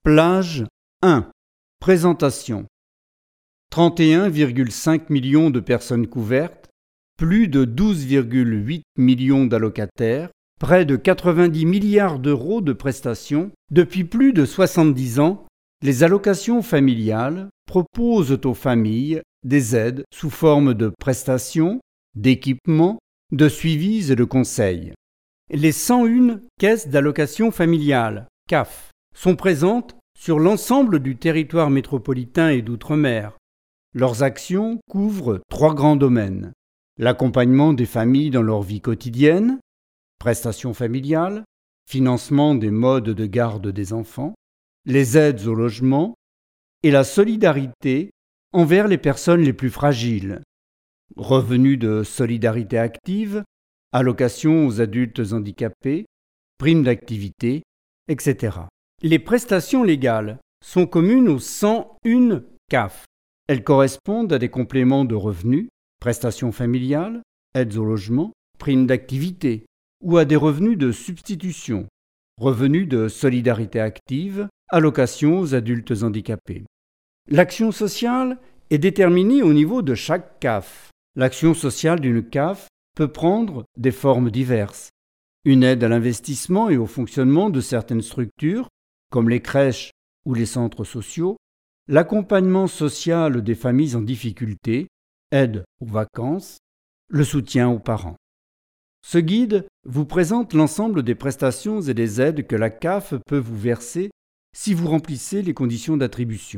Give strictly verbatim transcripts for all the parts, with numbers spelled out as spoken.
Plage un. Présentation. trente et un virgule cinq millions de personnes couvertes, plus de douze virgule huit millions d'allocataires, près de quatre-vingt-dix milliards d'euros de prestations. Depuis plus de soixante-dix ans, les allocations familiales proposent aux familles des aides sous forme de prestations, d'équipements, de suivis et de conseils. Les cent une caisses d'allocations familiales, C A F, sont présentes sur l'ensemble du territoire métropolitain et d'outre-mer. Leurs actions couvrent trois grands domaines: l'accompagnement des familles dans leur vie quotidienne, prestations familiales, financement des modes de garde des enfants, les aides au logement et la solidarité envers les personnes les plus fragiles, revenus de solidarité active, allocations aux adultes handicapés, primes d'activité, et cetera. Les prestations légales sont communes aux cent une C A F. Elles correspondent à des compléments de revenus, prestations familiales, aides au logement, primes d'activité, ou à des revenus de substitution, revenus de solidarité active, allocations aux adultes handicapés. L'action sociale est déterminée au niveau de chaque C A F. L'action sociale d'une C A F peut prendre des formes diverses. Une aide à l'investissement et au fonctionnement de certaines structures, comme les crèches ou les centres sociaux, l'accompagnement social des familles en difficulté, aide aux vacances, le soutien aux parents. Ce guide vous présente l'ensemble des prestations et des aides que la C A F peut vous verser si vous remplissez les conditions d'attribution.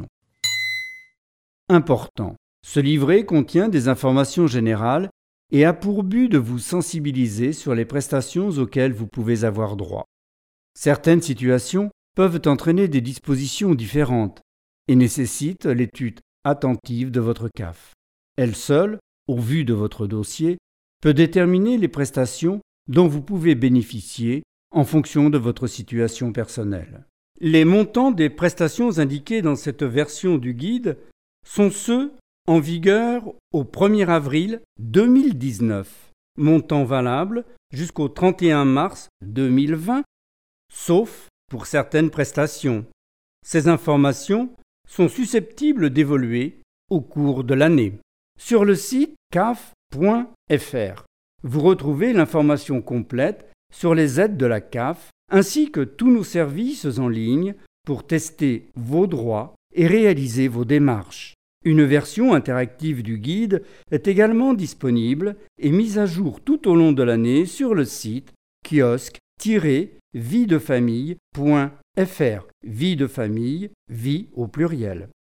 Important. Ce livret contient des informations générales et a pour but de vous sensibiliser sur les prestations auxquelles vous pouvez avoir droit. Certaines situations peuvent entraîner des dispositions différentes et nécessitent l'étude attentive de votre C A F. Elle seule, au vu de votre dossier, peut déterminer les prestations dont vous pouvez bénéficier en fonction de votre situation personnelle. Les montants des prestations indiqués dans cette version du guide sont ceux en vigueur au premier avril deux mille dix-neuf, montant valable jusqu'au trente et un mars deux mille vingt, sauf pour certaines prestations. Ces informations sont susceptibles d'évoluer au cours de l'année. Sur le site C A F point F R, vous retrouvez l'information complète sur les aides de la C A F ainsi que tous nos services en ligne pour tester vos droits et réaliser vos démarches. Une version interactive du guide est également disponible et mise à jour tout au long de l'année sur le site kiosque tiret vie de famille point F R. Vie de famille, vie au pluriel.